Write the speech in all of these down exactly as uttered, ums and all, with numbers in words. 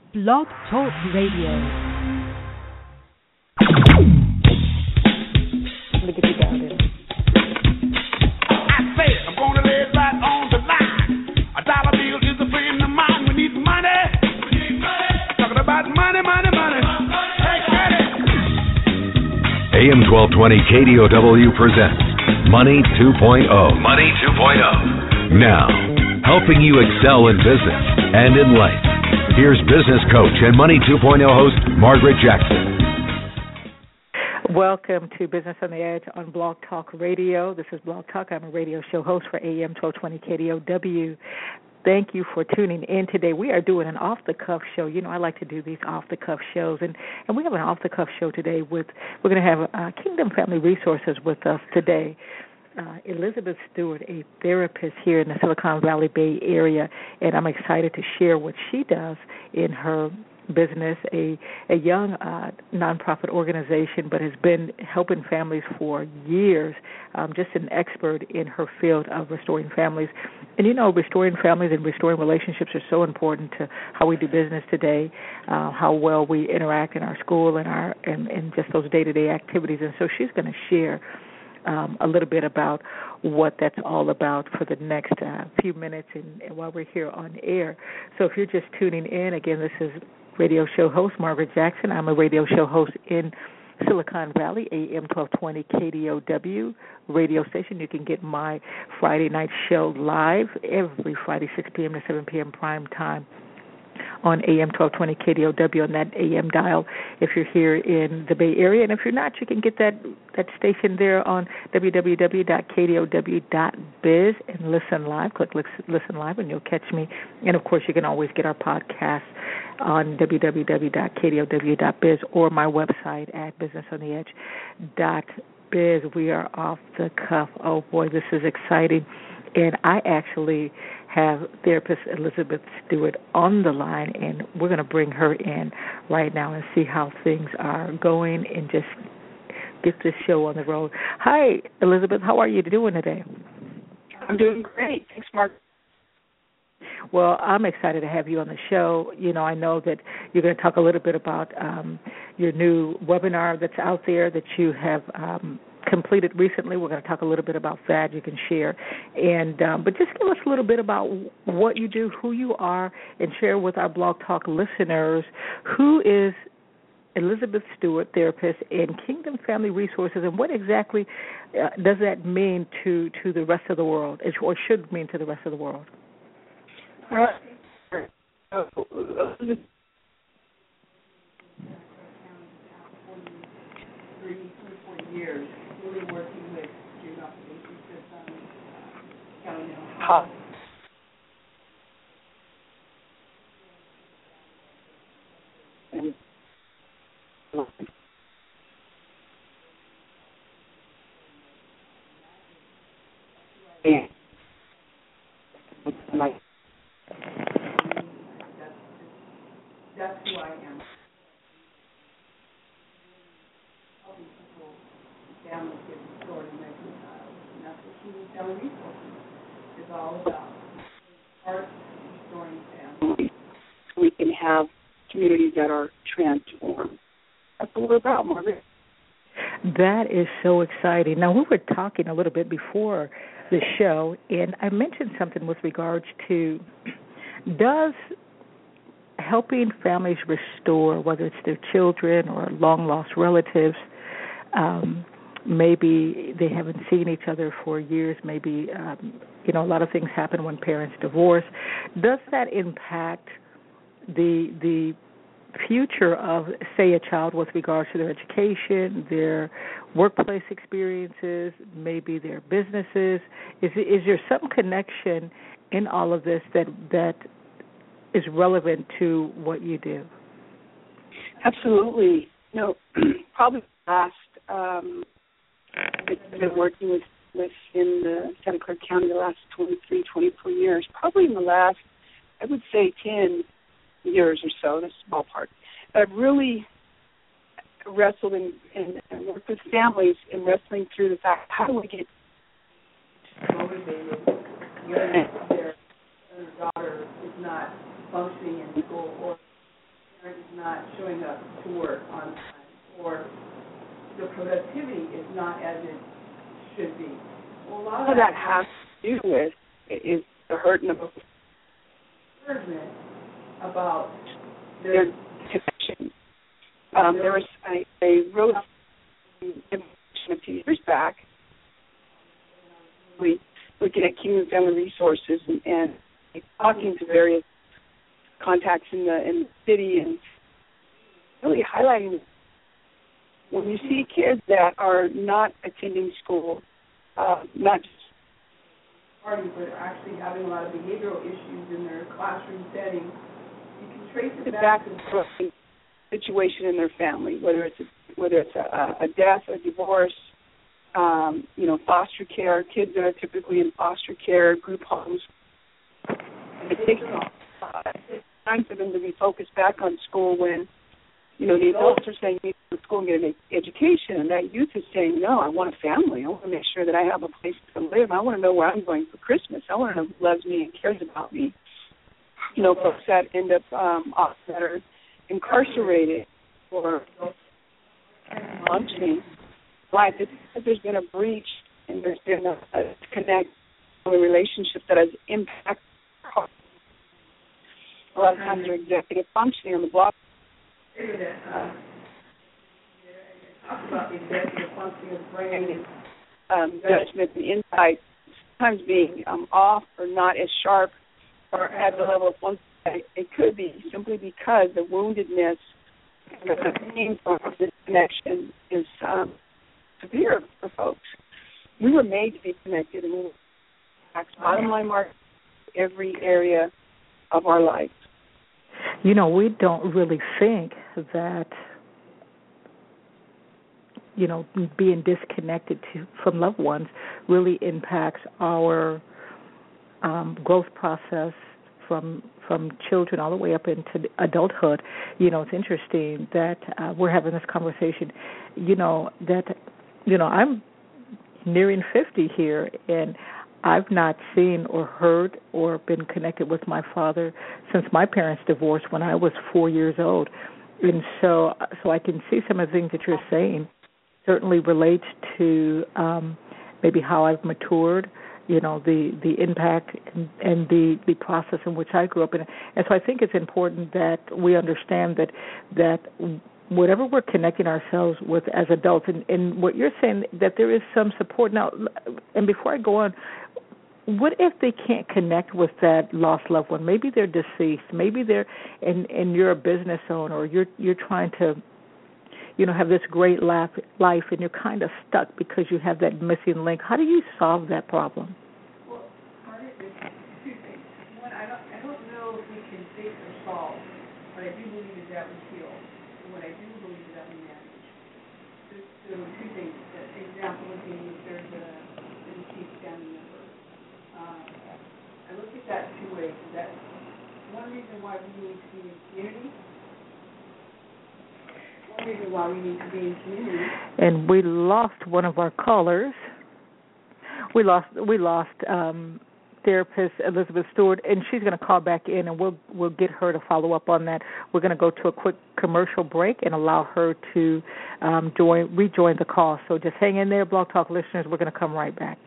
Blog Talk Radio. Let me get you down there. I say I'm gonna lay it right on the line. A dollar bill is a friend of mine. We need money. We need money. Talking about money, money, money. Hey, credit. A M twelve twenty K D O W presents Money two point oh. Money two point oh. Now, helping you excel in business and in life. Here's business coach and Money two point oh host, Margaret Jackson. Welcome to Business on the Edge on Blog Talk Radio. This is Blog Talk. I'm a radio show host for A M twelve twenty K D O W. Thank you for tuning in today. We are doing an off-the-cuff show. You know, I like to do these off-the-cuff shows, and, and we have an off-the-cuff show today with, we're going to have uh, Kingdom Family Resources with us today. Uh, Elizabeth Stewart, a therapist here in the Silicon Valley Bay Area, and I'm excited to share what she does in her business, a, a young uh, nonprofit organization, but has been helping families for years, um, just an expert in her field of restoring families. And, you know, restoring families and restoring relationships are so important to how we do business today, uh, how well we interact in our school and, our, and, and just those day-to-day activities. And so she's going to share Um, a little bit about what that's all about for the next uh, few minutes and, and while we're here on air. So if you're just tuning in, again, this is radio show host Margaret Jackson. I'm a radio show host in Silicon Valley, A M twelve twenty K D O W radio station. You can get my Friday night show live every Friday, six p.m. to seven p.m. prime time on A M twelve twenty K D O W on that A M dial if you're here in the Bay Area. And if you're not, you can get that, that station there on w w w dot k d o w dot biz and listen live. Click listen live and you'll catch me. And, of course, you can always get our podcast on w w w dot k d o w dot biz or my website at business on the edge dot biz. We are off the cuff. Oh, boy, this is exciting. And I actually have therapist Elizabeth Stewart on the line, and we're going to bring her in right now and see how things are going and just get this show on the road. Hi, Elizabeth. How are you doing today? I'm doing great. Thanks, Mark. Well, I'm excited to have you on the show. You know, I know that you're going to talk a little bit about um, your new webinar that's out there that you have um, completed recently. We're going to talk a little bit about that. You can share. And um, but just give us a little bit about what you do, who you are, and share with our Blog Talk listeners who is Elizabeth Stewart, therapist, and Kingdom Family Resources, and what exactly uh, does that mean to, to the rest of the world, or should mean to the rest of the world? Uh, uh, years, really working with juvenile safety systems, county mental health. And and like that's who I am. Helping people, families get restored and reconciled. And that's what Kingdom Family Resources is all about. Part restoring families. We can have communities that are transformed. That's what we're about, Margaret. That is so exciting. Now, we were talking a little bit before the show, and I mentioned something with regards to does helping families restore, whether it's their children or long-lost relatives, um, maybe they haven't seen each other for years, maybe, um, you know, a lot of things happen when parents divorce. Does that impact the the future of, say, a child with regards to their education, their workplace experiences, maybe their businesses? Is is there some connection in all of this that that is relevant to what you do? Absolutely. No, probably last, um, I've been working with, with in the Santa Clara County the last twenty-three, twenty-four years. Probably in the last, I would say, ten years or so, that's a small part. I've really wrestled and, and, and worked with families in wrestling through the fact, how do we get motivated when their daughter is not functioning in school, or not showing up to work on time, or the productivity is not as it should be. Well, a lot of What that, that has to do with is the hurt and the encouragement about their connection. Um, there was I, I wrote information a few years back, we looking at Kingdom Family Resources and, and talking to various contacts in the in the city and really highlighting when you see kids that are not attending school, uh, not just parties, but actually having a lot of behavioral issues in their classroom setting, you can trace it back to the situation in their family, whether it's a, whether it's a, a death, a divorce, um, you know, foster care, kids that are typically in foster care, group homes. It takes uh, time for them to be focused back on school when, you know, the adults are saying you need to go to school and get an education, and that youth is saying, no, I want a family. I want to make sure that I have a place to live. I want to know where I'm going for Christmas. I want to know who loves me and cares about me. You know, folks that end up um, that are incarcerated or functioning life. It's because there's been a breach and there's been a, a connect a relationship that has impacted. A lot of times they're executive functioning on the block. Uh, talk about the executive functioning of the brain, um, judgment and insight sometimes being um, off or not as sharp or at the level of one. It could be simply because the woundedness and the pain from this connection is um, severe for folks. We were made to be connected, and we were bottom line mark every area of our life. You know, we don't really think that, you know, being disconnected to, from loved ones really impacts our um, growth process from from children all the way up into adulthood. You know, it's interesting that uh, we're having this conversation, you know, that, you know, I'm nearing fifty here, and I've not seen or heard or been connected with my father since my parents divorced when I was four years old. And so so I can see some of the things that you're saying certainly relates to um, maybe how I've matured, you know, the, the impact and, and the, the process in which I grew up in. And so I think it's important that we understand that that whatever we're connecting ourselves with as adults, and, and what you're saying, that there is some support. Now, and before I go on, what if they can't connect with that lost loved one? Maybe they're deceased. Maybe they're, and, and you're a business owner, or you're you're trying to, you know, have this great life, life, and you're kind of stuck because you have that missing link. How do you solve that problem? Well, part of it is two things. One, I don't, I don't know if we can fix or solve, but I do believe is that we heal. And what I do believe is that we manage. So, so two things. The example would be if there's a, a deceased family member. Uh, I look at that two ways. That one reason why we need to be in community. One reason why we need to be in community. And we lost one of our callers. We lost we lost um, therapist Elizabeth Stewart, and she's going to call back in, and we'll we'll get her to follow up on that. We're going to go to a quick commercial break and allow her to um, join rejoin the call. So just hang in there, Blog Talk listeners. We're going to come right back.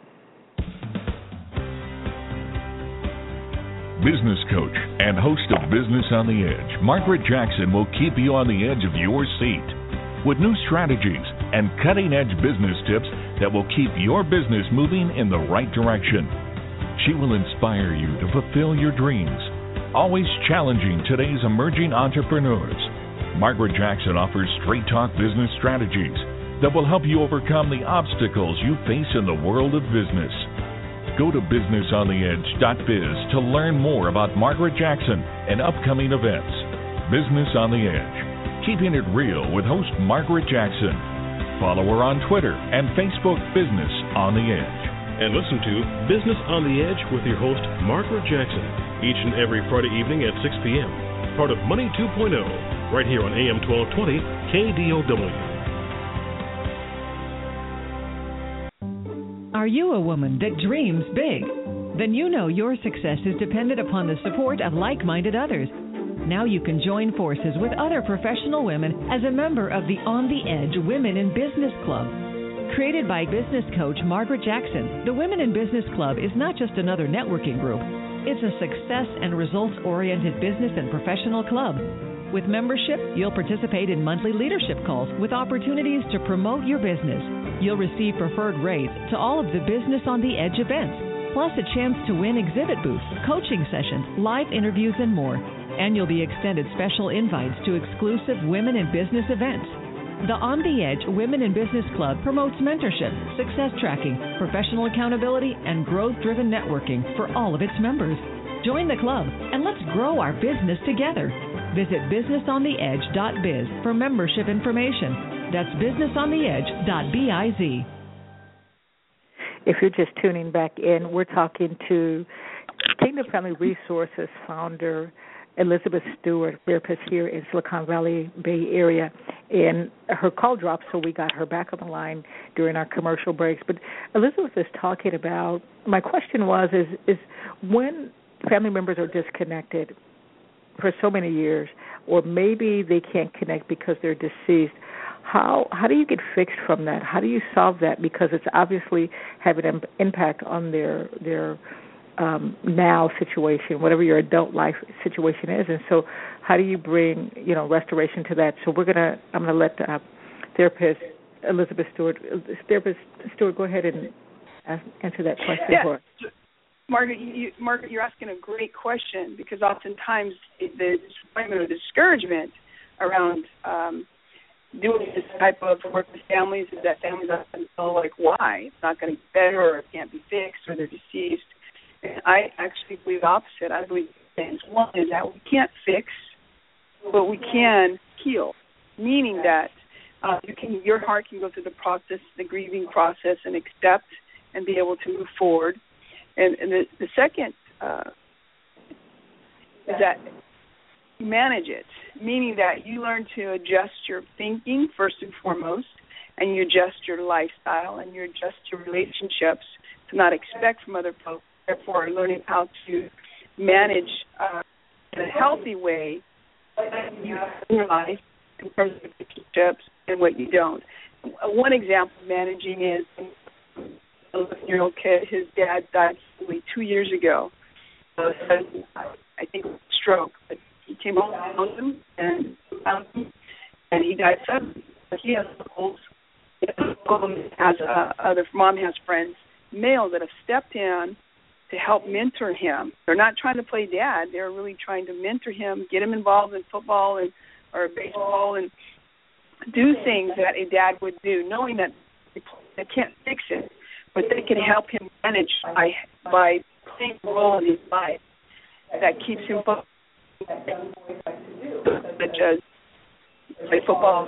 Business coach and host of Business on the Edge, Margaret Jackson will keep you on the edge of your seat with new strategies and cutting-edge business tips that will keep your business moving in the right direction. She will inspire you to fulfill your dreams, always challenging today's emerging entrepreneurs. Margaret Jackson offers straight-talk business strategies that will help you overcome the obstacles you face in the world of business. Go to business on the edge dot biz to learn more about Margaret Jackson and upcoming events. Business on the Edge, keeping it real with host Margaret Jackson. Follow her on Twitter and Facebook, Business on the Edge. And listen to Business on the Edge with your host Margaret Jackson each and every Friday evening at six p.m. Part of Money two point oh, right here on A M twelve twenty K D O W. Are you a woman that dreams big? Then you know your success is dependent upon the support of like-minded others. Now you can join forces with other professional women as a member of the On the Edge Women in Business Club. Created by business coach Margaret Jackson, the Women in Business Club is not just another networking group. It's a success and results-oriented business and professional club. With membership, you'll participate in monthly leadership calls with opportunities to promote your business. You'll receive preferred rates to all of the Business on the Edge events, plus a chance to win exhibit booths, coaching sessions, live interviews, and more. And you'll be extended special invites to exclusive women in business events. The On the Edge Women in Business Club promotes mentorship, success tracking, professional accountability, and growth-driven networking for all of its members. Join the club and let's grow our business together. Visit business on the edge dot biz for membership information. That's business on the edge dot biz. If you're just tuning back in, we're talking to Kingdom Family Resources founder Elizabeth Stewart, therapist here in Silicon Valley Bay Area. And her call dropped, so we got her back on the line during our commercial breaks. But Elizabeth is talking about, my question was, is, is when family members are disconnected for so many years, or maybe they can't connect because they're deceased, how how do you get fixed from that? How do you solve that? Because it's obviously having an impact on their their um, now situation, whatever your adult life situation is. And so how do you bring, you know, restoration to that? So we're going to, I'm going to let uh, therapist Elizabeth Stewart, therapist Stewart, go ahead and ask, answer that question yeah. for us. Margaret, you, Margaret, you're asking a great question, because oftentimes the disappointment or discouragement around um, doing this type of work with families is that families often feel like, why? It's not going to get better, or it can't be fixed, or they're deceased. And I actually believe the opposite. I believe two things. One is that we can't fix, but we can heal, meaning that uh, you can, your heart can go through the process, the grieving process, and accept and be able to move forward. And, and the, the second uh, is that you manage it, meaning that you learn to adjust your thinking first and foremost, and you adjust your lifestyle, and you adjust your relationships to not expect from other folks. Therefore, learning how to manage uh, in a healthy way what you have in your life in terms of relationships and what you don't. One example of managing is a eleven-year-old kid. His dad died only two years ago. Uh, I think it was a stroke. But he came home and found him, and found him, and he died suddenly. But he has uncles. Has uh, other mom has friends, males that have stepped in to help mentor him. They're not trying to play dad. They're really trying to mentor him, get him involved in football and or baseball, and do things that a dad would do, knowing that they can't fix it, but they can help him manage by by playing a role in his life that keeps him focused, such as play football.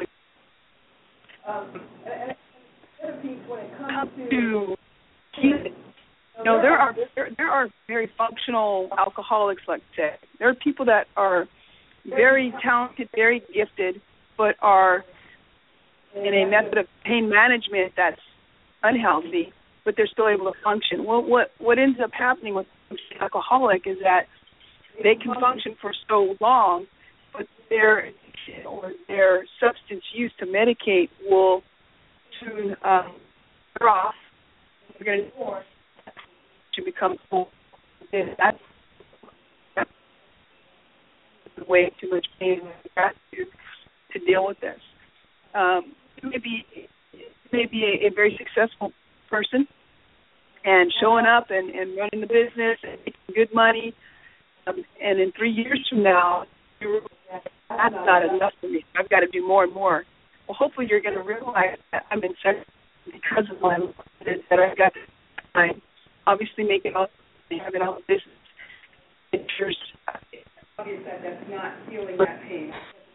Come to keep it. You know, there are there, there are very functional alcoholics, let's say. There are people that are very talented, very gifted, but are in a method of pain management that's unhealthy, but they're still able to function. Well, what what ends up happening with an alcoholic is that they can function for so long, but their or their substance use to medicate will soon um, wear off. They're going to to become full. That's, that's way too much pain and gratitude to deal with this. Um, you may be, may be a, a very successful person and showing up and, and running the business and making good money, um, and in three years from now, you're, that's not enough for me. I've got to do more and more. Well, hopefully you're going to realize that I'm in such because of my that I've got to time. Obviously, make it all, have it all business. Pictures. Obviously, that's not feeling that pain.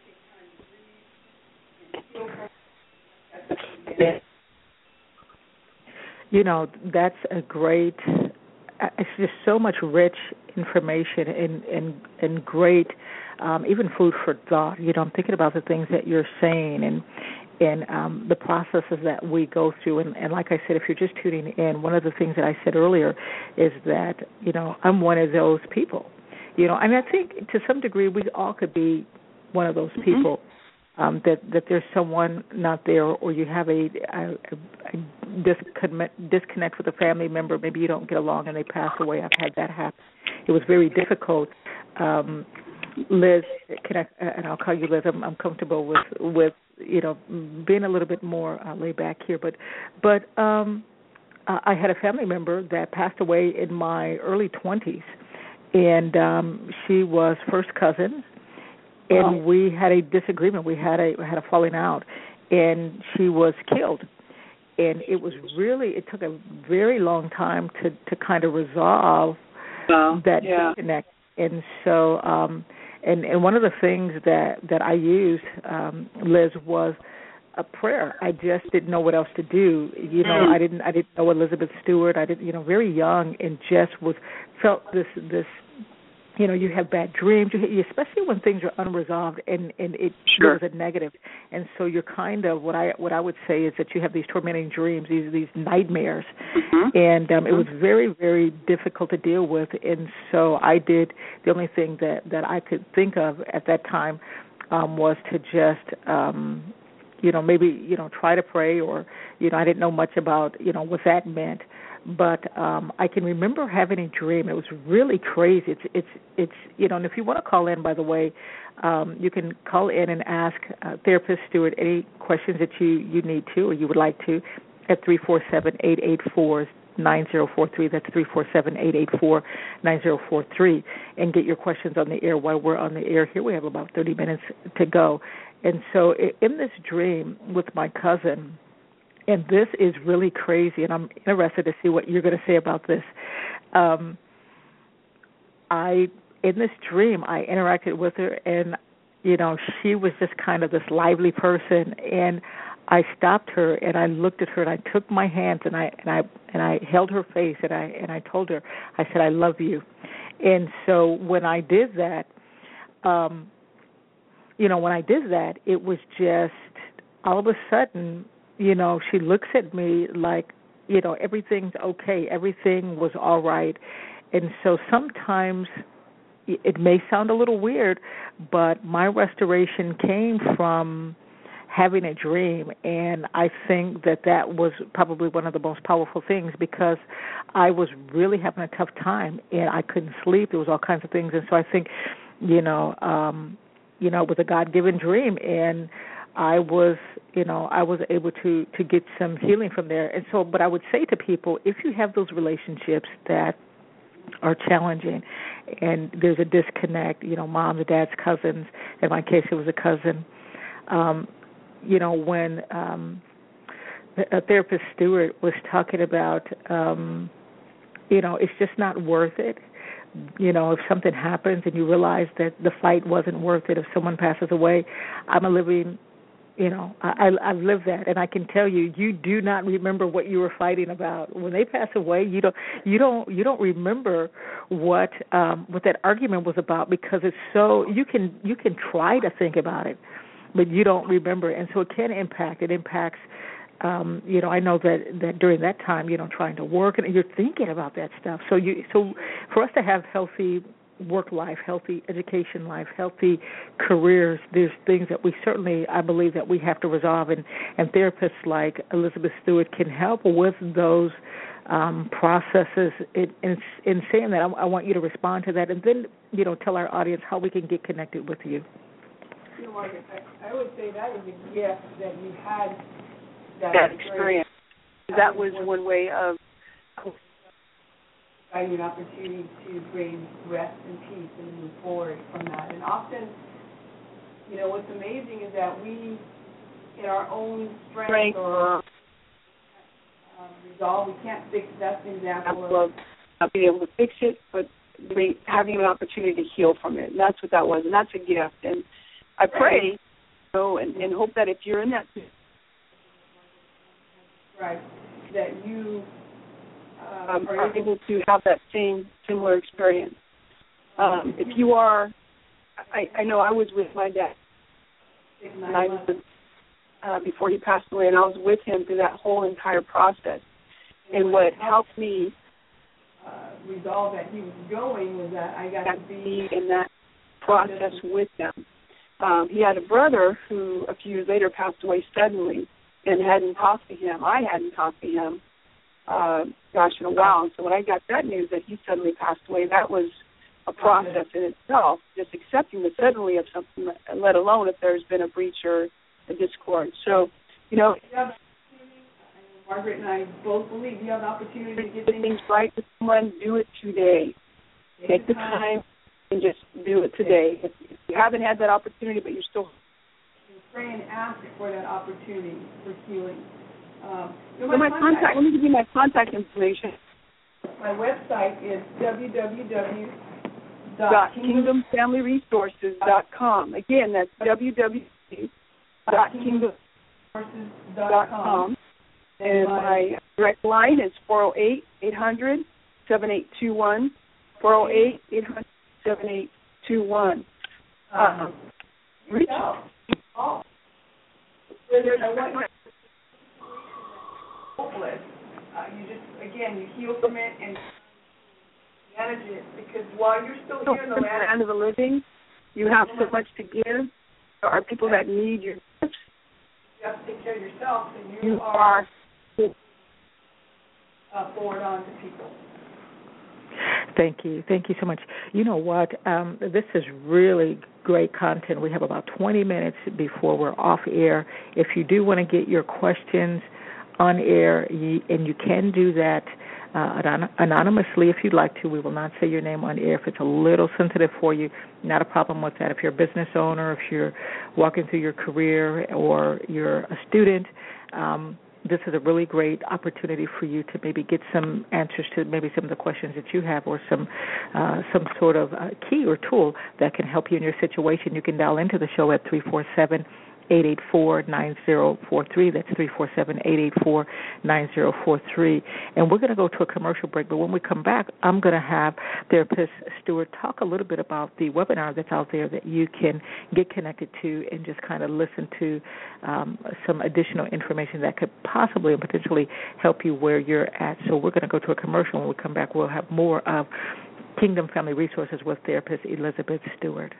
You know, that's a great, it's just so much rich information and, and, and great, um, even food for thought. You know, I'm thinking about the things that you're saying and and um, the processes that we go through. And, and like I said, if you're just tuning in, one of the things that I said earlier is that, you know, I'm one of those people. You know, and I think to some degree we all could be one of those mm-hmm. people. Um, that that there's someone not there, or you have a, a, a disconnect, disconnect with a family member. Maybe you don't get along and they pass away. I've had that happen. It was very difficult. Um, Liz, can I, and I'll call you Liz. I'm, I'm comfortable with with you know being a little bit more uh, laid back here, but but um, I had a family member that passed away in my early twenties, and um, she was first cousin. And wow. we had a disagreement. We had a had a falling out, and she was killed. And it was really it took a very long time to, to kind of resolve wow. that yeah. disconnect. And so, um, and and one of the things that that I used, um, Liz, was a prayer. I just didn't know what else to do. You know, mm. I didn't I didn't know Elizabeth Stewart. I didn't you know very young, and just was felt this this. You know, you have bad dreams, you, especially when things are unresolved and, and it sure. goes a negative. And so you're kind of, what I what I would say is that you have these tormenting dreams, these these nightmares. Mm-hmm. And um, mm-hmm. it was very, very difficult to deal with. And so I did, the only thing that, that I could think of at that time um, was to just, um, you know, maybe, you know, try to pray or, you know, I didn't know much about, you know, what that meant. But um, I can remember having a dream. It was really crazy. It's, it's, it's, you know, and if you want to call in, by the way, um, you can call in and ask uh, Therapist Stewart any questions that you, you need to or you would like to at three four seven, eight eight four, nine zero four three. That's three four seven, eight eight four, nine zero four three. And get your questions on the air while we're on the air here. We have about thirty minutes to go. And so in this dream with my cousin, and this is really crazy, and I'm interested to see what you're going to say about this. Um, I, in this dream, I interacted with her, and, you know, she was just kind of this lively person, and I stopped her, and I looked at her, and I took my hands, and I and I and I held her face, and I and I told her, I said, I love you. And so when I did that, um, you know, when I did that, it was just all of a sudden, you know, she looks at me like, you know, everything's okay. Everything was all right. And so sometimes it may sound a little weird, but my restoration came from having a dream. And I think that that was probably one of the most powerful things because I was really having a tough time and I couldn't sleep. There was all kinds of things. And so I think, you know, um, you know, it was a God-given dream. And I was, you know, I was able to, to get some healing from there. And so, but I would say to people, if you have those relationships that are challenging and there's a disconnect, you know, mom, the dad's cousins, in my case it was a cousin, um, you know, when um, a Therapist Stewart was talking about, um, you know, it's just not worth it. You know, if something happens and you realize that the fight wasn't worth it, if someone passes away, I'm a living You know, I, I've lived that, and I can tell you, you do not remember what you were fighting about when they pass away. You don't, you don't, you don't remember what um, what that argument was about because it's so you can you can try to think about it, but you don't remember, and so it can impact. It impacts. Um, you know, I know that, that during that time, you know, trying to work and you're thinking about that stuff. So you, so for us to have healthy work life, healthy education life, healthy careers, there's things that we certainly, I believe, that we have to resolve, and, and therapists like Elizabeth Stewart can help with those um, processes. In, in, in saying that, I, I want you to respond to that, and then, you know, tell our audience how we can get connected with you. You know, Margaret, I, I would say that was a gift that you had that, that experience. That was one way of finding an opportunity to bring rest and peace and move forward from that. And often, you know, what's amazing is that we, in our own strength, strength. or um, resolve, we can't fix. That's an example of not being able to fix it, but having an opportunity to heal from it. And that's what that was, and that's a gift. And I pray, you know, and, and hope that if you're in that right, that you Um, are able to have that same similar experience. Um, if you are, I, I know I was with my dad and I was, uh, before he passed away, and I was with him through that whole entire process. And what helped me uh, resolve that he was going was that I got got to be in that process with them. Um, he had a brother who a few years later passed away suddenly and hadn't talked to him. I hadn't talked to him, uh, gosh, in a while. And so when I got that news that he suddenly passed away, that was a process in itself, just accepting the suddenly of something, let alone if there's been a breach or a discord. So, you know, Margaret and I both believe you have the opportunity to get things, things right with someone, do it today. Take the time and just do it today. If you haven't had that opportunity, but you're still pray and ask for that opportunity for healing. Um, so my, my contact, contact, let me give you my contact information. My website is w w w dot kingdom family resources dot com. Again, that's w w w dot kingdom resources dot com. And my direct line is four oh eight, eight hundred, seven eight two one, four oh eight, eight hundred, seven eight two one. Um, reach out. Oh. There's a one hopeless. Uh, you just, again, you heal from it and manage it, because while you're still here in the land of the living, you have so much to give. There are people that need your gifts. You have to take care of yourself, and you, you are uh, forward on to people. Thank you. Thank you so much. You know what? Um, this is really great content. We have about twenty minutes before we're off air. If you do want to get your questions on air, you, and you can do that uh, anonymously if you'd like to. We will not say your name on air if it's a little sensitive for you. Not a problem with that. If you're a business owner, if you're walking through your career, or you're a student, um, this is a really great opportunity for you to maybe get some answers to maybe some of the questions that you have, or some uh, some sort of uh, key or tool that can help you in your situation. You can dial into the show at three four seven, eight eight four, nine zero four three. That's three four seven, eight eight four, nine zero four three. And we're going to go to a commercial break, but when we come back, I'm going to have therapist Stewart talk a little bit about the webinar that's out there that you can get connected to and just kind of listen to um, some additional information that could possibly and potentially help you where you're at. So we're going to go to a commercial. When we come back, we'll have more of Kingdom Family Resources with therapist Elizabeth Stewart.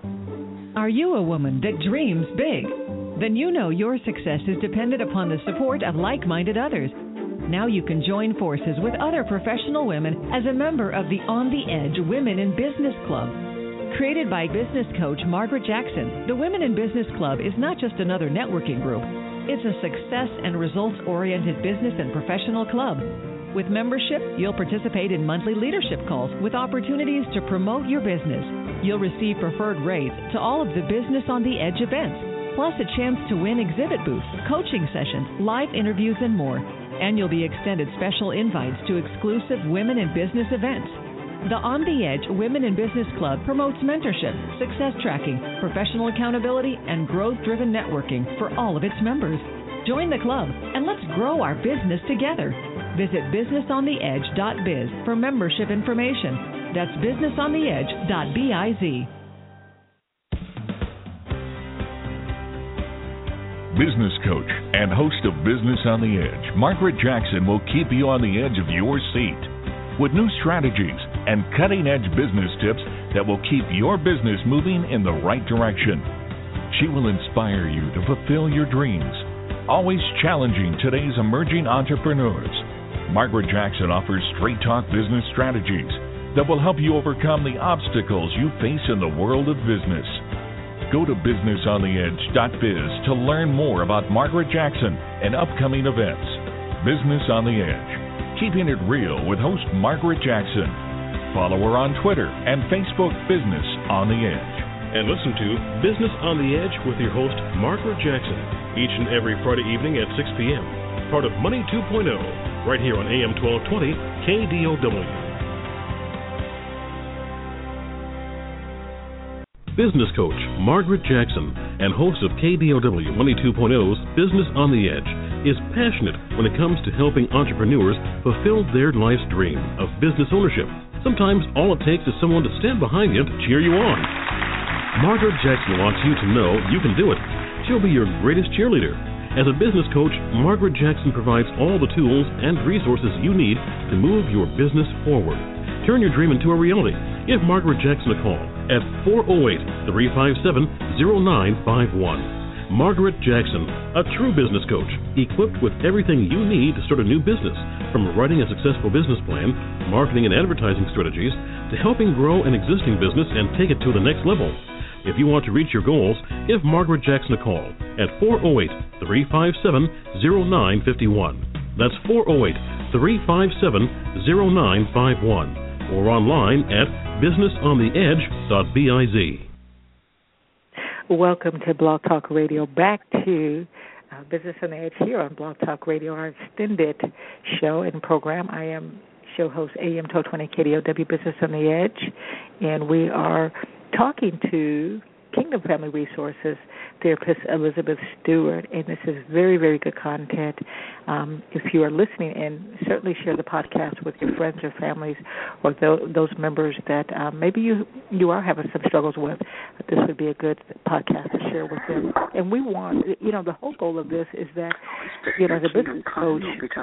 Are you a woman that dreams big? Then you know your success is dependent upon the support of like-minded others. Now you can join forces with other professional women as a member of the On the Edge Women in Business Club. Created by business coach Margaret Jackson, the Women in Business Club is not just another networking group. It's a success and results-oriented business and professional club. With membership, you'll participate in monthly leadership calls with opportunities to promote your business. You'll receive preferred rates to all of the Business on the Edge events, plus a chance to win exhibit booths, coaching sessions, live interviews, and more. And you'll be extended special invites to exclusive women in business events. The On the Edge Women in Business Club promotes mentorship, success tracking, professional accountability, and growth-driven networking for all of its members. Join the club and let's grow our business together. Visit business on the edge dot biz for membership information. That's business on the edge dot biz. Business coach and host of Business on the Edge, Margaret Jackson will keep you on the edge of your seat with new strategies and cutting-edge business tips that will keep your business moving in the right direction. She will inspire you to fulfill your dreams, always challenging today's emerging entrepreneurs. Margaret Jackson offers straight talk business strategies that will help you overcome the obstacles you face in the world of business. Go to business on the edge dot biz to learn more about Margaret Jackson and upcoming events. Business on the Edge, keeping it real with host Margaret Jackson. Follow her on Twitter and Facebook, Business on the Edge. And listen to Business on the Edge with your host Margaret Jackson each and every Friday evening at six p.m. Part of Money two point oh, right here on A M twelve twenty K D O W. Business coach Margaret Jackson and host of K D O W Money two point oh's Business on the Edge is passionate when it comes to helping entrepreneurs fulfill their life's dream of business ownership. Sometimes all it takes is someone to stand behind you to cheer you on. Margaret Jackson wants you to know you can do it. She'll be your greatest cheerleader. As a business coach, Margaret Jackson provides all the tools and resources you need to move your business forward. Turn your dream into a reality. Give Margaret Jackson a call at four oh eight, three five seven, oh nine five one. Margaret Jackson, a true business coach, equipped with everything you need to start a new business, from writing a successful business plan, marketing and advertising strategies, to helping grow an existing business and take it to the next level. If you want to reach your goals, give Margaret Jackson a call at four oh eight, three five seven, oh nine five one. That's four oh eight, three five seven, oh nine five one. Or online at business on the edge dot biz. Welcome to Blog Talk Radio. Back to uh, Business on the Edge here on Blog Talk Radio, our extended show and program. I am show host A M twelve twenty K D O W Business on the Edge, and we are talking to Kingdom Family Resources therapist Elizabeth Stewart, and this is very, very good content. Um, if you are listening, and certainly share the podcast with your friends or families or th- those members that um, maybe you you are having some struggles with, this would be a good podcast to share with them. And we want, you know, the whole goal of this is that, you know, as a business coach,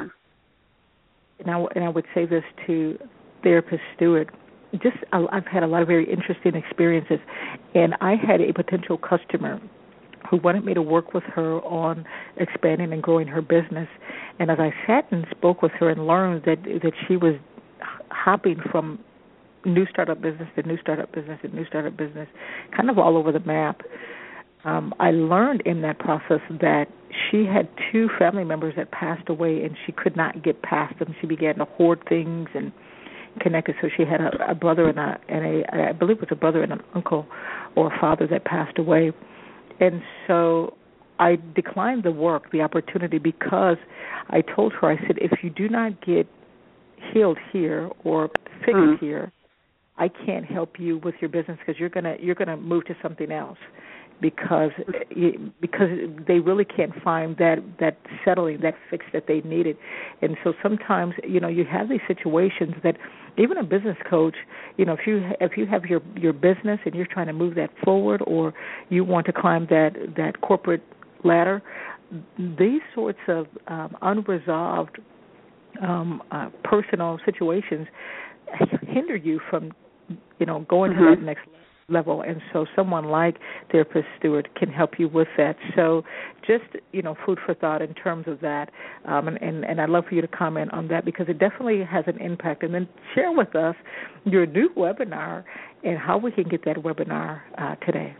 and I, and I would say this to therapist Stewart, just I've had a lot of very interesting experiences, and I had a potential customer who wanted me to work with her on expanding and growing her business. And as I sat and spoke with her and learned that that she was hopping from new startup business to new startup business to new startup business, kind of all over the map, um, I learned in that process that she had two family members that passed away, and she could not get past them. She began to hoard things and connected. So she had a, a brother and a, and a, I believe it was a brother and an uncle or a father that passed away. And so I declined the work, the opportunity, because I told her, I said, if you do not get healed here or fixed mm-hmm. here, I can't help you with your business because you're gonna you're gonna move to something else. Because because they really can't find that, that settling, that fix that they needed. And so sometimes, you know, you have these situations that even a business coach, you know, if you if you have your, your business and you're trying to move that forward, or you want to climb that, that corporate ladder, these sorts of um, unresolved um, uh, personal situations hinder you from, you know, going mm-hmm. to that next level. level, and so someone like therapist Stewart can help you with that. So just, you know, food for thought in terms of that, um, and, and, and I'd love for you to comment on that because it definitely has an impact. And then share with us your new webinar and how we can get that webinar uh, today.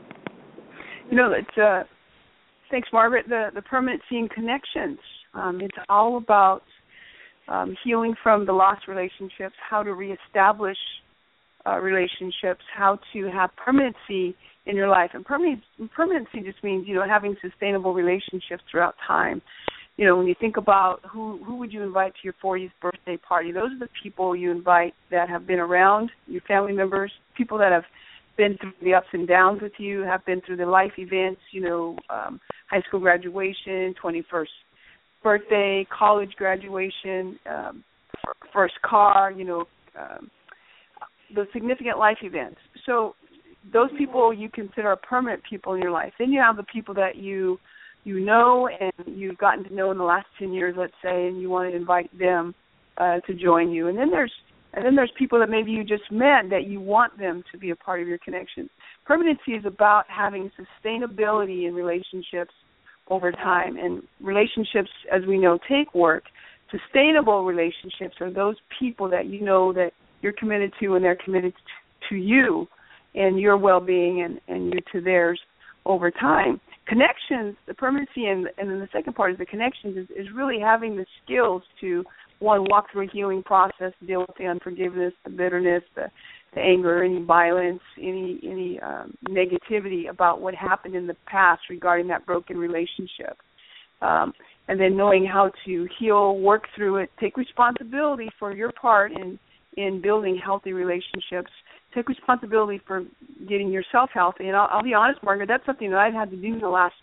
You know, it's, uh, thanks, Margaret, the, the permanency and connections. Um, it's all about um, healing from the lost relationships, how to reestablish Uh, relationships, how to have permanency in your life. And permanency, permanency just means, you know, having sustainable relationships throughout time. You know, when you think about who, who would you invite to your fortieth birthday party, those are the people you invite that have been around, your family members, people that have been through the ups and downs with you, have been through the life events, you know, um, high school graduation, twenty-first birthday, college graduation, um, first car, you know, um, the significant life events. So those people you consider permanent people in your life. Then you have the people that you you know and you've gotten to know in the last ten years, let's say, and you want to invite them uh, to join you. And then there's and then there's people that maybe you just met that you want them to be a part of your connection. Permanency is about having sustainability in relationships over time. And relationships, as we know, take work. Sustainable relationships are those people that you know that you're committed to and they're committed to you and your well-being and, and you to theirs over time. Connections, the permanency, and, and then the second part is the connections, is, is really having the skills to, one, walk through a healing process, deal with the unforgiveness, the bitterness, the, the anger, any violence, any, any um, negativity about what happened in the past regarding that broken relationship. Um, and then knowing how to heal, work through it, take responsibility for your part in in building healthy relationships, take responsibility for getting yourself healthy. And I'll, I'll be honest, Margaret, that's something that I've had to do in the last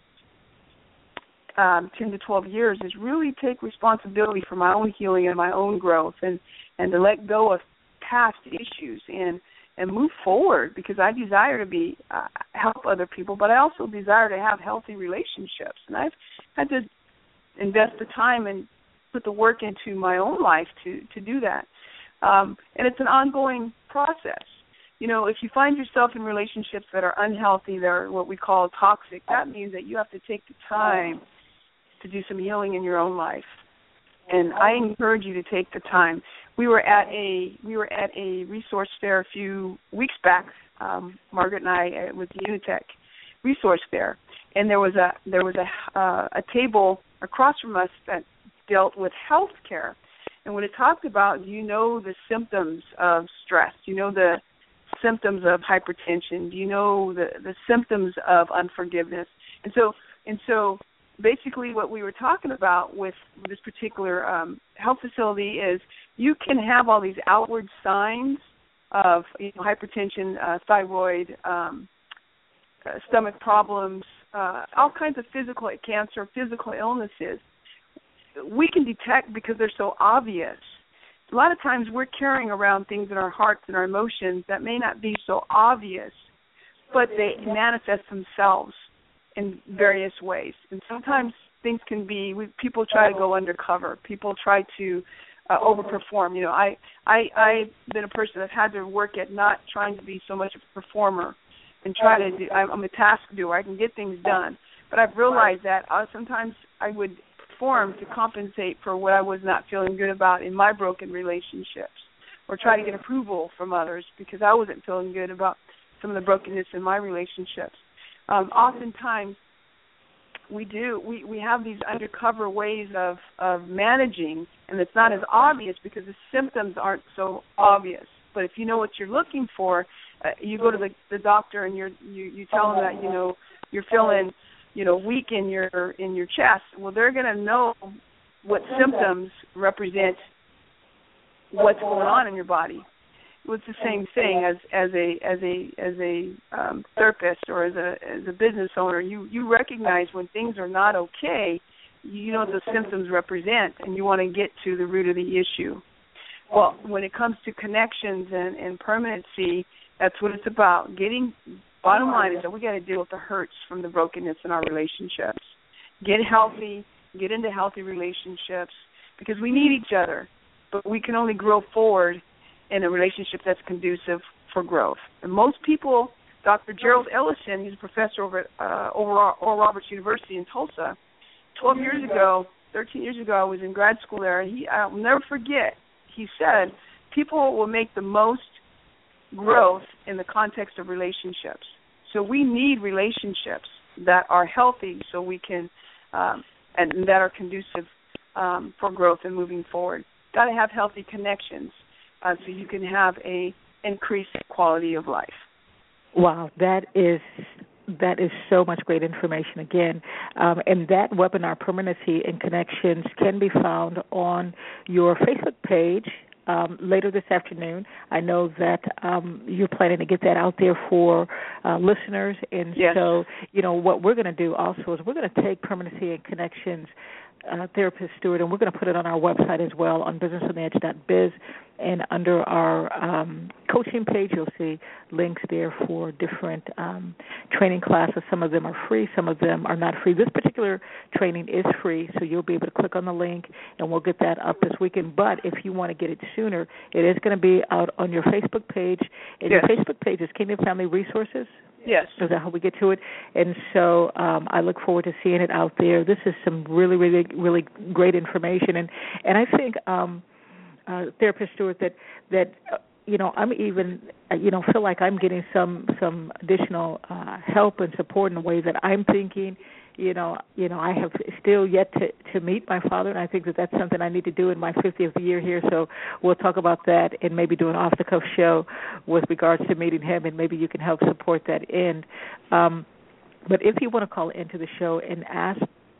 um, ten to twelve years, is really take responsibility for my own healing and my own growth, and, and to let go of past issues and, and move forward, because I desire to be uh, help other people, but I also desire to have healthy relationships. And I've had to invest the time and put the work into my own life to, to do that. Um, and it's an ongoing process. You know, if you find yourself in relationships that are unhealthy, they're what we call toxic, that means that you have to take the time to do some healing in your own life. And I encourage you to take the time. We were at a we were at a resource fair a few weeks back, um, Margaret and I, uh, with the Unitech resource fair, and there was a there was a uh, a table across from us that dealt with health care. And when it talked about, do you know the symptoms of stress? Do you know the symptoms of hypertension? Do you know the, the symptoms of unforgiveness? And so and so basically what we were talking about with this particular um, health facility is you can have all these outward signs of, you know, hypertension, uh, thyroid, um, uh, stomach problems, uh, all kinds of physical cancer, physical illnesses. We can detect because they're so obvious. A lot of times we're carrying around things in our hearts and our emotions that may not be so obvious, but they manifest themselves in various ways. And sometimes things can be, we, people try to go undercover. People try to uh, overperform. You know, I, I, I've been a person that's had to work at not trying to be so much of a performer and try to do, I'm a task doer. I can get things done. But I've realized that uh, sometimes I would perform to compensate for what I was not feeling good about in my broken relationships, or try to get approval from others because I wasn't feeling good about some of the brokenness in my relationships. Um, oftentimes, we do, we, we have these undercover ways of, of managing, and it's not as obvious because the symptoms aren't so obvious. But if you know what you're looking for, uh, you go to the, the doctor and you're, you you tell them that, you know, you're feeling, you know, weak in your in your chest. Well, they're going to know what symptoms represent what's going on in your body. It's the same thing as, as a as a as a um, therapist or as a as a business owner. You you recognize when things are not okay. You know what the symptoms represent, and you want to get to the root of the issue. Well, when it comes to connections and, and permanency, that's what it's about. Getting bottom line is that we got to deal with the hurts from the brokenness in our relationships. Get healthy, get into healthy relationships, because we need each other, but we can only grow forward in a relationship that's conducive for growth. And most people, Doctor Gerald Ellison, he's a professor over at uh, Oral Roberts University in Tulsa. Twelve years ago, thirteen years ago, I was in grad school there, and he, I'll never forget, he said, people will make the most growth in the context of relationships. So we need relationships that are healthy so we can, um, and that are conducive um, for growth and moving forward. Got to have healthy connections uh, so you can have a increased quality of life. Wow, that is that is so much great information again. Um, and that webinar, Permanency and Connections, can be found on your Facebook page um, later this afternoon. I know that um, you're planning to get that out there for uh, listeners. And yes. so, you know, what we're going to do also is we're going to take Permanency and Connections Uh, therapist Stewart, and we're going to put it on our website as well on business on the edge dot biz, and under our um, coaching page you'll see links there for different um, training classes. Some of them are free, some of them are not free. This particular training is free, so you'll be able to click on the link and we'll get that up this weekend. But if you want to get it sooner, it is going to be out on your Facebook page, and yes. Your Facebook page is Kingdom Family Resources. Yes. Is that how we get to it? And so um, I look forward to seeing it out there. This is some really, really, really great information. And, and I think, um, uh, Therapist Stewart, that, that uh, you know, I'm even, uh, you know, feel like I'm getting some some additional uh, help and support in the way that I'm thinking. You know, you know, I have still yet to, to meet my father, and I think that that's something I need to do in my fiftieth year here. So we'll talk about that and maybe do an off-the-cuff show with regards to meeting him, and maybe you can help support that end. Um, but if you want to call into the show and ask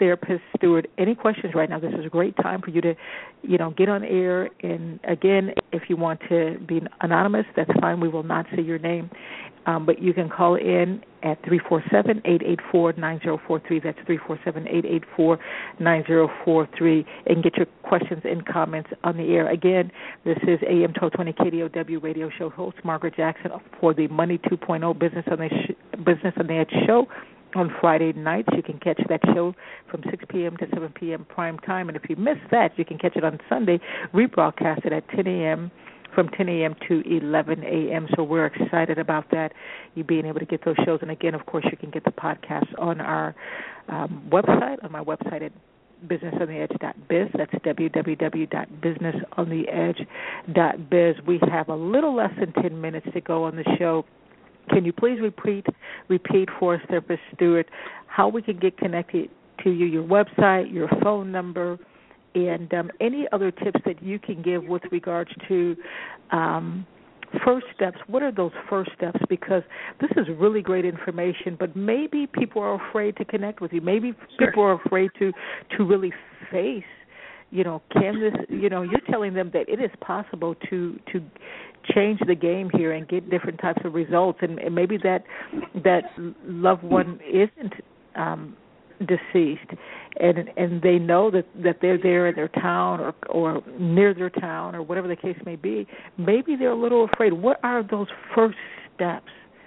Therapist Stewart. Any questions right now? This is a great time for you to, you know, get on air. And again, if you want to be anonymous, that's fine. We will not say your name. Um, but you can call in at three four seven, eight eight four, nine zero four three. That's three four seven, eight eight four, nine zero four three, and get your questions and comments on the air. Again, this is A M twelve twenty K D O W radio show host Margaret Jackson for the Money two point oh Business on the sh- Business on the Edge show. On Friday nights, you can catch that show from six p.m. to seven p.m. prime time. And if you miss that, you can catch it on Sunday, rebroadcasted at ten a.m. from ten a.m. to eleven a.m. So we're excited about that, you being able to get those shows. And, again, of course, you can get the podcast on our um, website, on my website at business on the edge dot biz. That's w w w dot business on the edge dot biz. We have a little less than ten minutes to go on the show. Can you please repeat repeat for us, Therapist Stewart, how we can get connected to you, your website, your phone number, and um, any other tips that you can give with regards to um, first steps? What are those first steps? Because this is really great information, but maybe people are afraid to connect with you. Maybe Sure. people are afraid to, to really face, you know, can this, you know, you're telling them that it is possible to to change the game here and get different types of results, and, and maybe that that loved one isn't um, deceased, and and they know that, that they're there in their town or or near their town or whatever the case may be. Maybe they're a little afraid. What are those first steps?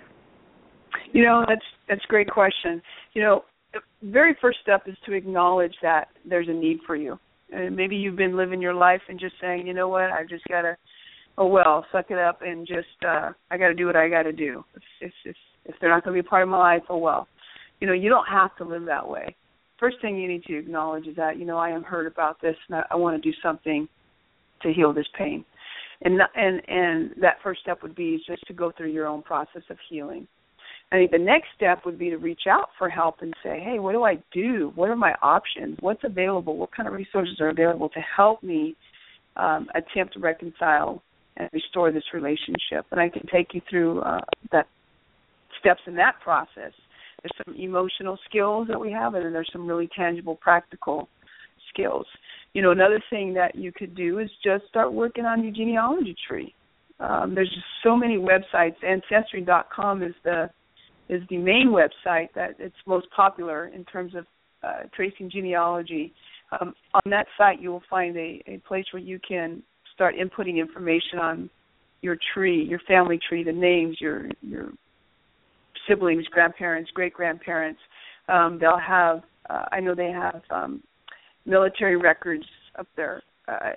You know, that's that's a great question. You know, the very first step is to acknowledge that there's a need for you. And maybe you've been living your life and just saying, you know what, I've just got to, oh, well, suck it up and just, uh, I got to do what I got to do. If, if, if, if they're not going to be a part of my life, oh, well. You know, you don't have to live that way. First thing you need to acknowledge is that, you know, I am hurt about this and I, I want to do something to heal this pain. And, and, and that first step would be just to go through your own process of healing. I think the next step would be to reach out for help and say, hey, what do I do? What are my options? What's available? What kind of resources are available to help me um, attempt to reconcile and restore this relationship? And I can take you through uh, that steps in that process. There's some emotional skills that we have, and then there's some really tangible, practical skills. You know, another thing that you could do is just start working on your genealogy tree. Um, there's just so many websites. Ancestry dot com is the is the main website that it's most popular in terms of uh, tracing genealogy. Um, on that site, you will find a, a place where you can start inputting information on your tree, your family tree, the names, your your siblings, grandparents, great-grandparents. Um, they'll have, uh, I know they have um, military records up there. Uh,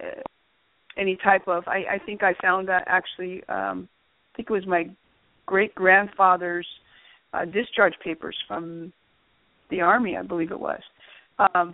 any type of, I, I think I found that actually, um, I think it was my great-grandfather's Uh, discharge papers from the Army, I believe it was. Um,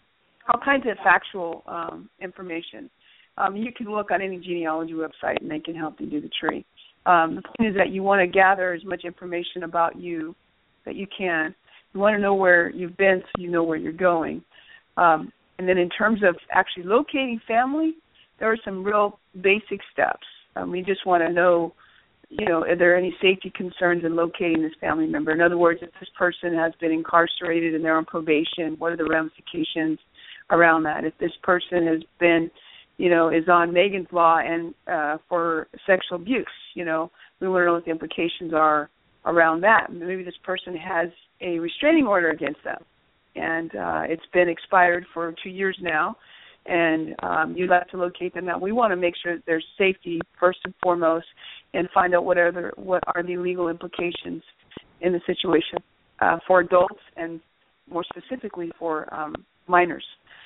all kinds of factual um, information. Um, you can look on any genealogy website, and they can help you do the tree. Um, the point is that you want to gather as much information about you that you can. You want to know where you've been so you know where you're going. Um, and then in terms of actually locating family, there are some real basic steps. Um, we just want to know, you know, are there any safety concerns in locating this family member? In other words, if this person has been incarcerated and they're on probation, what are the ramifications around that? If this person has been, you know, is on Megan's Law and uh, for sexual abuse, you know, we want to know what the implications are around that. Maybe this person has a restraining order against them, and uh, it's been expired for two years now, and um, you'd like to locate them. Now, we want to make sure that there's safety first and foremost, and find out what are the what are the legal implications in the situation uh, for adults and more specifically for um, minors.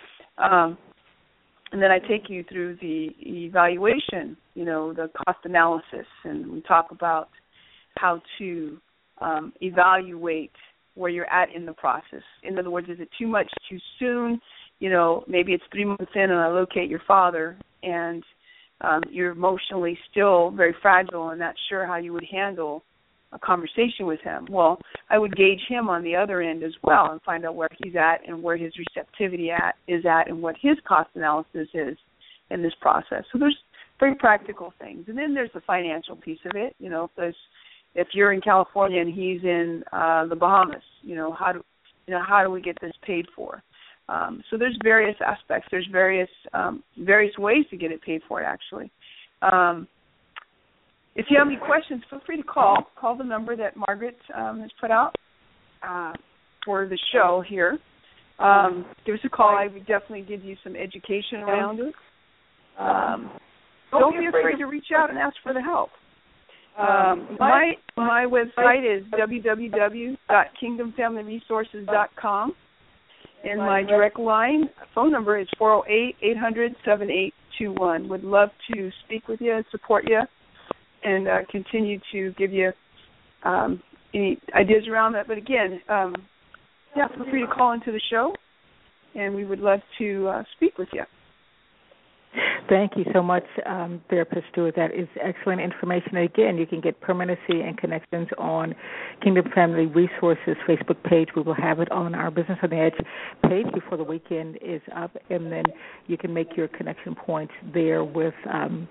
Um, and then I take you through the evaluation, you know, the cost analysis, and we talk about how to um, evaluate where you're at in the process. In other words, is it too much too soon? You know, maybe it's three months in and I locate your father and um, you're emotionally still very fragile and not sure how you would handle a conversation with him. Well, I would gauge him on the other end as well and find out where he's at and where his receptivity at is at and what his cost analysis is in this process. So there's very practical things. And then there's the financial piece of it. You know, if there's if you're in California and he's in uh, the Bahamas, you know, how do you know how do we get this paid for? Um, so there's various aspects. There's various um, various ways to get it paid for, actually. Um, if you have any questions, feel free to call. Call the number that Margaret um, has put out uh, for the show here. Um, give us a call. I would definitely give you some education around it. Um, don't be afraid to reach out and ask for the help. Um, my my website is w w w dot kingdom family resources dot com, and my direct line phone number is four oh eight, eight hundred, seven eight two one. Would love to speak with you and support you, and uh, continue to give you um, any ideas around that. But again, um, yeah, feel free to call into the show, and we would love to uh, speak with you. Thank you so much, um, Therapist Stewart. That is excellent information. Again, you can get permanency and connections on Kingdom Family Resources Facebook page. We will have it on our Business on the Edge page before the weekend is up, and then you can make your connection points there with um,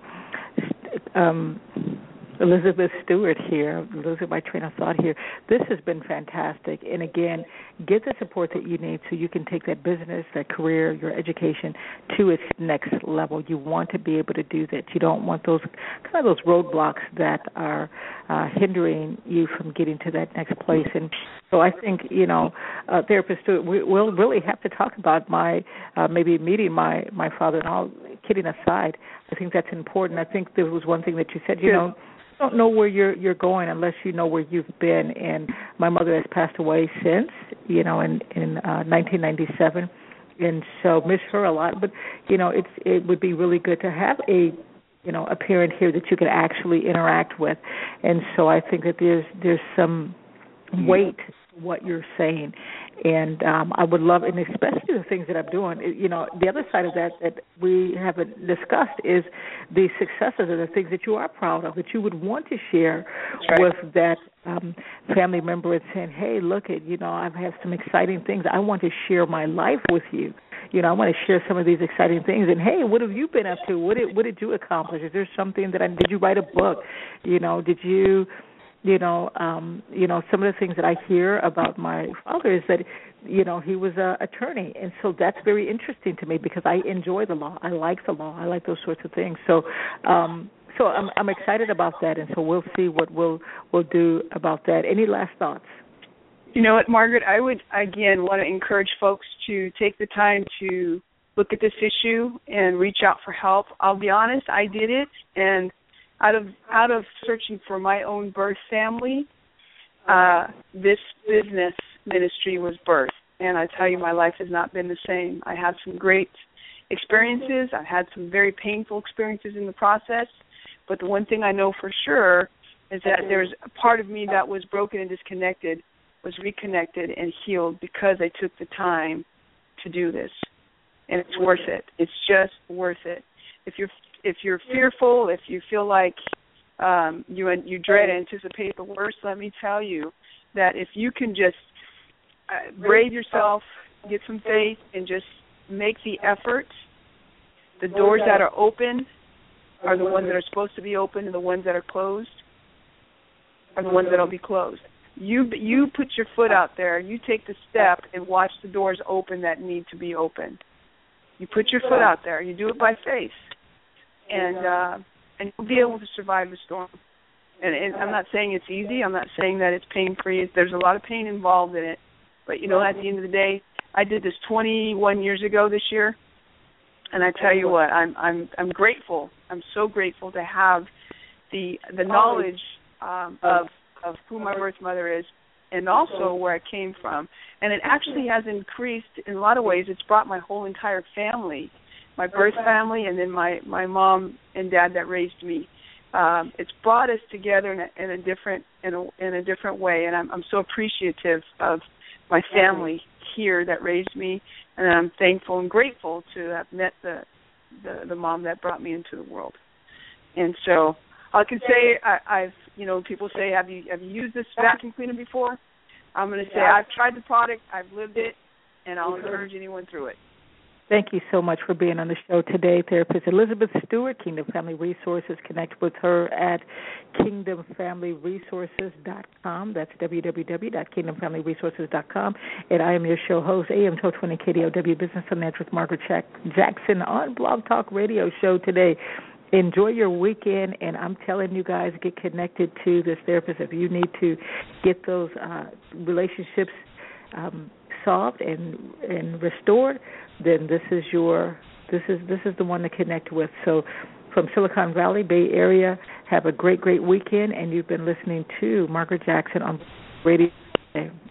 um, Elizabeth Stewart here, losing my train of thought here. This has been fantastic. And again, get the support that you need so you can take that business, that career, your education to its next level. You want to be able to do that. You don't want those kind of those roadblocks that are uh, hindering you from getting to that next place. And so I think, you know, uh, Therapist Stewart, we, we'll really have to talk about my uh, maybe meeting my, my father and all. Kidding aside, I think that's important. I think there was one thing that you said, you know, don't know where you're you're going unless you know where you've been. And my mother has passed away since, you know, in in uh, nineteen ninety-seven, and so miss her a lot. But you know, it's it would be really good to have a you know a parent here that you could actually interact with. And so I think that there's there's some weight to what you're saying, and um, I would love, and especially the things that I'm doing. You know, the other side of that that we haven't discussed is the successes and the things that you are proud of, that you would want to share right. with that um, family member and saying, hey, look, at you know, I've had some exciting things. I want to share my life with you. You know, I want to share some of these exciting things. And, hey, what have you been up to? What did, what did you accomplish? Is there something that I, did you write a book? You know, did you... You know, um, you know, some of the things that I hear about my father is that, you know, he was an attorney, and so that's very interesting to me because I enjoy the law. I like the law. I like those sorts of things. So, um, so I'm, I'm excited about that, and so we'll see what we'll we'll do about that. Any last thoughts? You know what, Margaret? I would again want to encourage folks to take the time to look at this issue and reach out for help. I'll be honest, I did it, and Out of out of searching for my own birth family, uh, this business ministry was birthed. And I tell you, my life has not been the same. I had some great experiences. I've had some very painful experiences in the process. But the one thing I know for sure is that there's a part of me that was broken and disconnected, was reconnected and healed because I took the time to do this. And it's worth it. It's just worth it. If you're If you're fearful, if you feel like um, you you dread and anticipate the worst, let me tell you that if you can just uh, brave yourself, get some faith, and just make the effort, the doors that are open are the ones that are supposed to be open, and the ones that are closed are the ones that will be closed. You you put your foot out there, you take the step, and watch the doors open that need to be open. You put your foot out there. You do it by faith. And uh, and you'll be able to survive the storm. And, and I'm not saying it's easy. I'm not saying that it's pain-free. There's a lot of pain involved in it. But, you know, at the end of the day, I did this twenty-one years ago this year. And I tell you what, I'm I'm I'm grateful. I'm so grateful to have the the knowledge um, of of who my birth mother is and also where I came from. And it actually has increased in a lot of ways. It's brought my whole entire family, my birth family, and then my, my mom and dad that raised me. Um, it's brought us together in a, in a different in a, in a different way, and I'm, I'm so appreciative of my family here that raised me, and I'm thankful and grateful to have met the the, the mom that brought me into the world. And so I can say I, I've you know people say have you have you used this vacuum cleaner before? I'm going to say I've tried the product, I've lived it, and I'll encourage anyone through it. Thank you so much for being on the show today, Therapist Elizabeth Stewart, Kingdom Family Resources. Connect with her at kingdom family resources dot com. That's w w w dot kingdom family resources dot com. And I am your show host, A M twelve twenty K D O W Business on Edge with Margaret Jackson on Blog Talk Radio Show today. Enjoy your weekend, and I'm telling you guys, get connected to this therapist. If you need to get those uh, relationships um, solved and and restored, then this is your this is this is the one to connect with. So from Silicon Valley, Bay Area, have a great, great weekend, and you've been listening to Margaret Jackson on radio today.